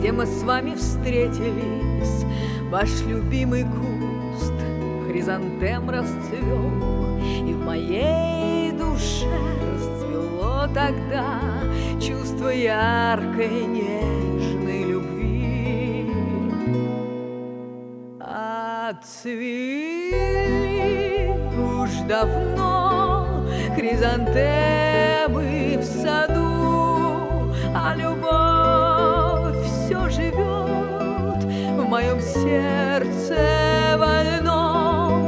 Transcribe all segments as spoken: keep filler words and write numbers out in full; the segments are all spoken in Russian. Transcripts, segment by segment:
где мы с вами встретились, ваш любимый куст хризантем расцвел, и в моей душе расцвело тогда чувство яркой нежной любви. Отцвели уж давно хризантемы в саду, а любовь все живет в моем сердце больном.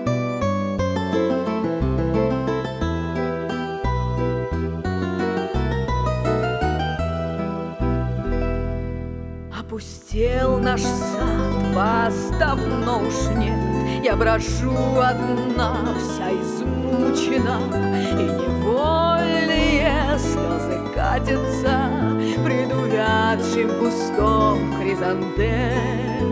Опустел наш сад, вас давно уж нет. Я брожу одна, вся измучена, и невольные слезы катятся пред увядшим кустом хризантем.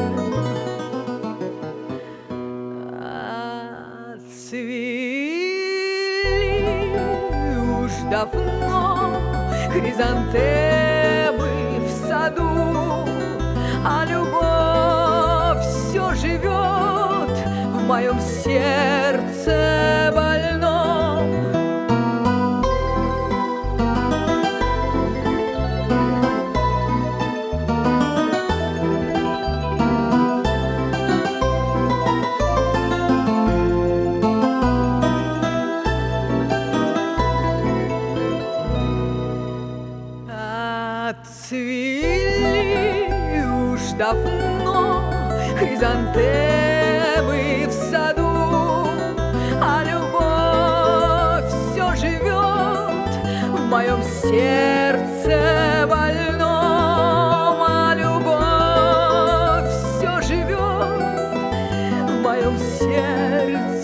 Отцвели уж давно хризантемы в саду, а любовь все живет в моем сердце больном. Отцвели уж давно хризантемы в саду, а любовь все живет в моем сердце больном, а любовь все живет в моем сердце.